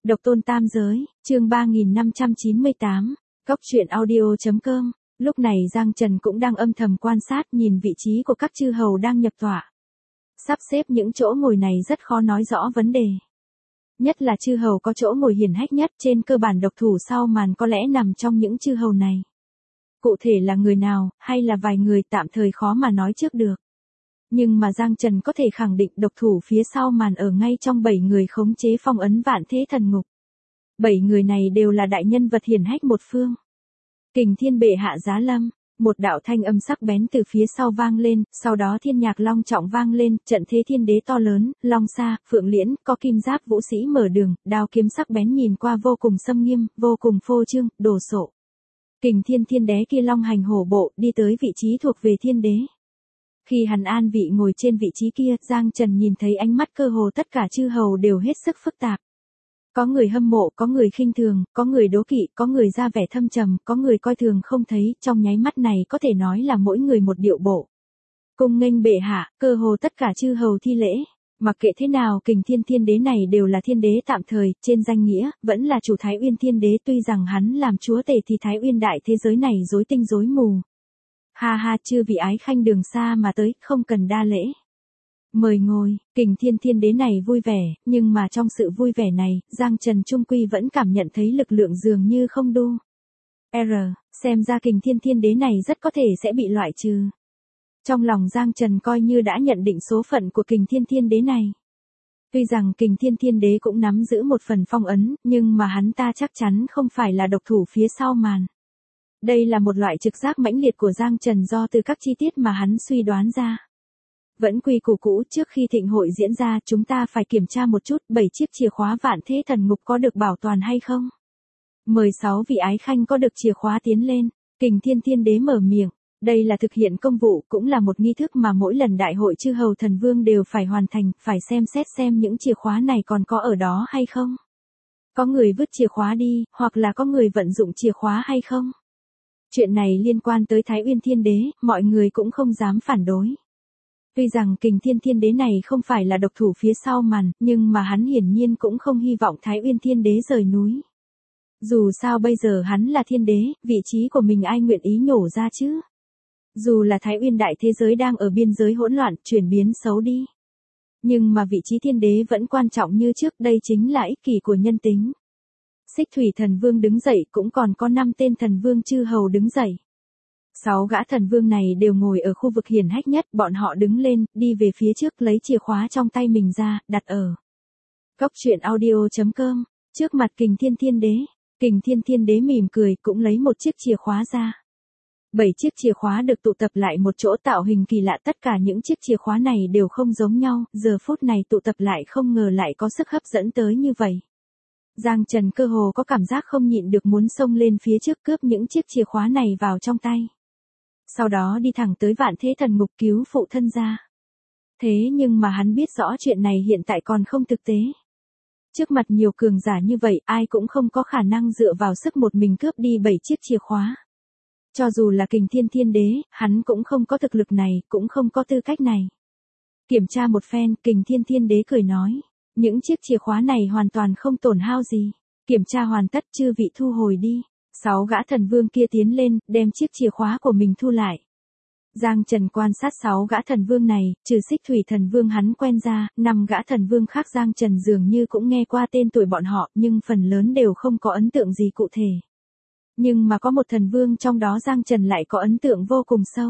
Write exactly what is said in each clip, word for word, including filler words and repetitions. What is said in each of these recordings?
Độc tôn tam giới, chương ba nghìn năm trăm chín mươi tám, Cốc truyện audio.com. Lúc này Giang Trần cũng đang âm thầm quan sát nhìn vị trí của các chư hầu đang nhập tọa. Sắp xếp những chỗ ngồi này rất khó nói rõ vấn đề. Nhất là chư hầu có chỗ ngồi hiển hách nhất, trên cơ bản độc thủ sau màn có lẽ nằm trong những chư hầu này. Cụ thể là người nào, hay là vài người tạm thời khó mà nói trước được. Nhưng mà Giang Trần có thể khẳng định độc thủ phía sau màn ở ngay trong bảy người khống chế phong ấn vạn thế thần ngục. Bảy người này đều là đại nhân vật hiển hách một phương. Kình thiên bệ hạ giá lâm, một đạo thanh âm sắc bén từ phía sau vang lên, sau đó thiên nhạc long trọng vang lên, trận thế thiên đế to lớn, long xa, phượng liễn, có kim giáp vũ sĩ mở đường, đao kiếm sắc bén nhìn qua vô cùng xâm nghiêm, vô cùng phô trương, đồ sộ. Kình thiên thiên đế kia long hành hổ bộ, đi tới vị trí thuộc về thiên đế. Khi hắn an vị ngồi trên vị trí kia, Giang Trần nhìn thấy ánh mắt cơ hồ tất cả chư hầu đều hết sức phức tạp. Có người hâm mộ, có người khinh thường, có người đố kỵ, có người ra vẻ thâm trầm, có người coi thường không thấy, trong nháy mắt này có thể nói là mỗi người một điệu bộ. Cung nghênh bệ hạ, cơ hồ tất cả chư hầu thi lễ. Mặc kệ thế nào, kình thiên thiên đế này đều là thiên đế tạm thời, trên danh nghĩa, vẫn là chủ Thái Uyên thiên đế, tuy rằng hắn làm chúa tể thì Thái Uyên đại thế giới này rối tinh rối mù. Ha ha, chư vị ái khanh đường xa mà tới, không cần đa lễ. Mời ngồi, kình thiên thiên đế này vui vẻ, nhưng mà trong sự vui vẻ này, Giang Trần trung quy vẫn cảm nhận thấy lực lượng dường như không đu. R, xem ra kình thiên thiên đế này rất có thể sẽ bị loại trừ. Trong lòng Giang Trần coi như đã nhận định số phận của kình thiên thiên đế này. Tuy rằng kình thiên thiên đế cũng nắm giữ một phần phong ấn, nhưng mà hắn ta chắc chắn không phải là độc thủ phía sau màn. Đây là một loại trực giác mãnh liệt của Giang Trần do từ các chi tiết mà hắn suy đoán ra. Vẫn quy củ cũ, trước khi thịnh hội diễn ra chúng ta phải kiểm tra một chút bảy chiếc chìa khóa vạn thế thần ngục có được bảo toàn hay không. Mời sáu vị ái khanh có được chìa khóa tiến lên. Kình thiên thiên đế mở miệng. Đây là thực hiện công vụ, cũng là một nghi thức mà mỗi lần đại hội chư hầu thần vương đều phải hoàn thành, phải xem xét xem những chìa khóa này còn có ở đó hay không. Có người vứt chìa khóa đi, hoặc là có người vận dụng chìa khóa hay không. Chuyện này liên quan tới Thái Uyên thiên đế, mọi người cũng không dám phản đối. Tuy rằng kình thiên thiên đế này không phải là độc thủ phía sau màn, nhưng mà hắn hiển nhiên cũng không hy vọng Thái Uyên thiên đế rời núi. Dù sao bây giờ hắn là thiên đế, vị trí của mình ai nguyện ý nhổ ra chứ. Dù là Thái Uyên đại thế giới đang ở biên giới hỗn loạn, chuyển biến xấu đi. Nhưng mà vị trí thiên đế vẫn quan trọng như trước, đây chính là ích kỷ của nhân tính. Xích thủy thần vương đứng dậy, cũng còn có năm tên thần vương chư hầu đứng dậy. Sáu gã thần vương này đều ngồi ở khu vực hiển hách nhất, bọn họ đứng lên, đi về phía trước lấy chìa khóa trong tay mình ra, đặt ở Cốc truyện audio.com, trước mặt kình thiên thiên đế. Kình thiên thiên đế mỉm cười, cũng lấy một chiếc chìa khóa ra. Bảy chiếc chìa khóa được tụ tập lại một chỗ tạo hình kỳ lạ, tất cả những chiếc chìa khóa này đều không giống nhau, giờ phút này tụ tập lại không ngờ lại có sức hấp dẫn tới như vậy. Giang Trần cơ hồ có cảm giác không nhịn được muốn xông lên phía trước cướp những chiếc chìa khóa này vào trong tay. Sau đó đi thẳng tới vạn thế thần ngục cứu phụ thân ra. Thế nhưng mà hắn biết rõ chuyện này hiện tại còn không thực tế. Trước mặt nhiều cường giả như vậy, ai cũng không có khả năng dựa vào sức một mình cướp đi bảy chiếc chìa khóa. Cho dù là kình thiên thiên đế, hắn cũng không có thực lực này, cũng không có tư cách này. Kiểm tra một phen, kình thiên thiên đế cười nói. Những chiếc chìa khóa này hoàn toàn không tổn hao gì. Kiểm tra hoàn tất, chư vị thu hồi đi. Sáu gã thần vương kia tiến lên, đem chiếc chìa khóa của mình thu lại. Giang Trần quan sát sáu gã thần vương này, trừ xích thủy thần vương hắn quen ra, năm gã thần vương khác Giang Trần dường như cũng nghe qua tên tuổi bọn họ, nhưng phần lớn đều không có ấn tượng gì cụ thể. Nhưng mà có một thần vương trong đó Giang Trần lại có ấn tượng vô cùng sâu.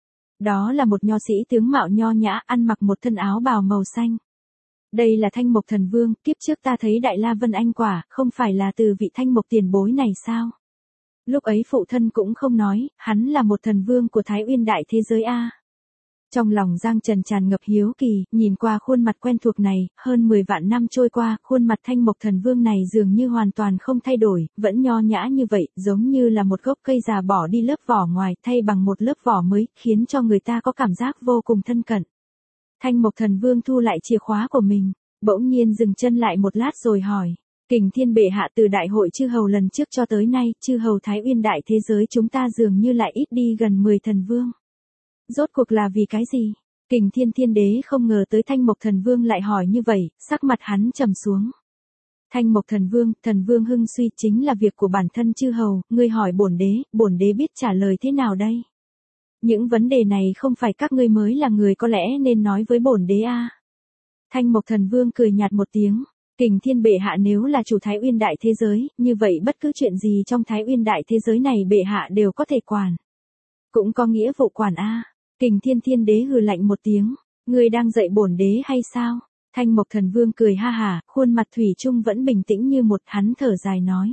Đó là một nho sĩ tướng mạo nho nhã, ăn mặc một thân áo bào màu xanh. Đây là Thanh Mộc thần vương, kiếp trước ta thấy Đại La Vân Anh quả, không phải là từ vị Thanh Mộc tiền bối này sao? Lúc ấy phụ thân cũng không nói, hắn là một thần vương của Thái Uyên đại thế giới a. Trong lòng Giang Trần tràn ngập hiếu kỳ, nhìn qua khuôn mặt quen thuộc này, hơn mười vạn năm trôi qua, khuôn mặt Thanh Mộc thần vương này dường như hoàn toàn không thay đổi, vẫn nho nhã như vậy, giống như là một gốc cây già bỏ đi lớp vỏ ngoài, thay bằng một lớp vỏ mới, khiến cho người ta có cảm giác vô cùng thân cận. Thanh Mộc thần vương thu lại chìa khóa của mình, bỗng nhiên dừng chân lại một lát rồi hỏi. Kình thiên bệ hạ, từ đại hội chư hầu lần trước cho tới nay, chư hầu Thái Uyên đại thế giới chúng ta dường như lại ít đi gần mười thần vương. Rốt cuộc là vì cái gì? Kình thiên thiên đế không ngờ tới Thanh Mộc thần vương lại hỏi như vậy, sắc mặt hắn trầm xuống. Thanh Mộc Thần Vương, Thần Vương hưng suy chính là việc của bản thân chư hầu, ngươi hỏi bổn đế, bổn đế biết trả lời thế nào đây? Những vấn đề này không phải các ngươi mới là người có lẽ nên nói với bổn đế a. À? Thanh Mộc Thần Vương cười nhạt một tiếng, Kình Thiên bệ hạ nếu là chủ Thái Uyên đại thế giới, như vậy bất cứ chuyện gì trong Thái Uyên đại thế giới này bệ hạ đều có thể quản. Cũng có nghĩa vụ quản a. À? Kình Thiên Thiên đế hừ lạnh một tiếng, ngươi đang dạy bổn đế hay sao? Thanh Mộc Thần Vương cười ha hả, khuôn mặt thủy chung vẫn bình tĩnh như một, hắn thở dài nói.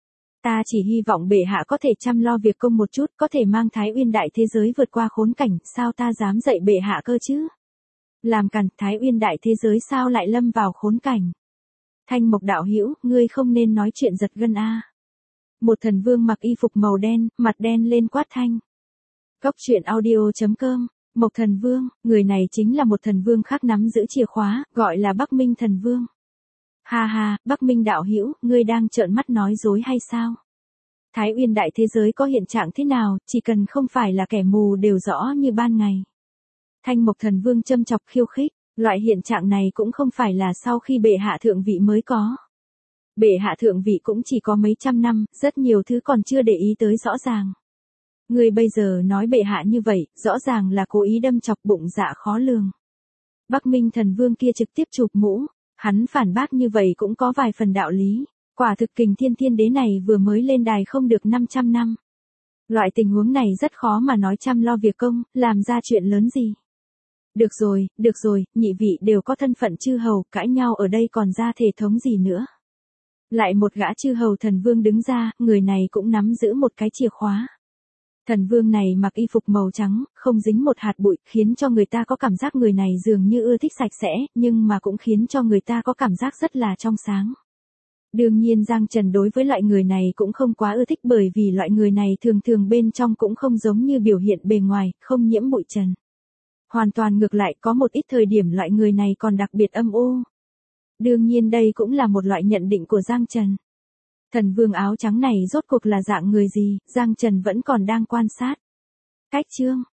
Ta chỉ hy vọng bệ hạ có thể chăm lo việc công một chút, có thể mang Thái Uyên đại thế giới vượt qua khốn cảnh, sao ta dám dạy bệ hạ cơ chứ? Làm càn, Thái Uyên đại thế giới sao lại lâm vào khốn cảnh? Thanh Mộc đạo hữu, ngươi không nên nói chuyện giật gân a. Một thần vương mặc y phục màu đen, mặt đen lên quát thanh. Góc truyện audio chấm com. Mộc Thần Vương, người này chính là một thần vương khác nắm giữ chìa khóa, gọi là Bắc Minh Thần Vương. Ha ha, Bắc Minh đạo hữu, ngươi đang trợn mắt nói dối hay sao? Thái Uyên đại thế giới có hiện trạng thế nào, chỉ cần không phải là kẻ mù đều rõ như ban ngày. Thanh Mộc Thần Vương châm chọc khiêu khích, loại hiện trạng này cũng không phải là sau khi bệ hạ thượng vị mới có. Bệ hạ thượng vị cũng chỉ có mấy trăm năm, rất nhiều thứ còn chưa để ý tới rõ ràng. Ngươi bây giờ nói bệ hạ như vậy, rõ ràng là cố ý đâm chọc bụng dạ khó lường. Bắc Minh Thần Vương kia trực tiếp chụp mũ, hắn phản bác như vậy cũng có vài phần đạo lý. Quả thực Kình Thiên Thiên đế này vừa mới lên đài không được năm trăm năm. Loại tình huống này rất khó mà nói chăm lo việc công, làm ra chuyện lớn gì. Được rồi, được rồi, nhị vị đều có thân phận chư hầu, cãi nhau ở đây còn ra thể thống gì nữa. Lại một gã chư hầu thần vương đứng ra, người này cũng nắm giữ một cái chìa khóa. Thần vương này mặc y phục màu trắng, không dính một hạt bụi, khiến cho người ta có cảm giác người này dường như ưa thích sạch sẽ, nhưng mà cũng khiến cho người ta có cảm giác rất là trong sáng. Đương nhiên Giang Trần đối với loại người này cũng không quá ưa thích bởi vì loại người này thường thường bên trong cũng không giống như biểu hiện bề ngoài, không nhiễm bụi trần. Hoàn toàn ngược lại, có một ít thời điểm loại người này còn đặc biệt âm u. Đương nhiên đây cũng là một loại nhận định của Giang Trần. Thần vương áo trắng này rốt cuộc là dạng người gì, Giang Trần vẫn còn đang quan sát. Cách chương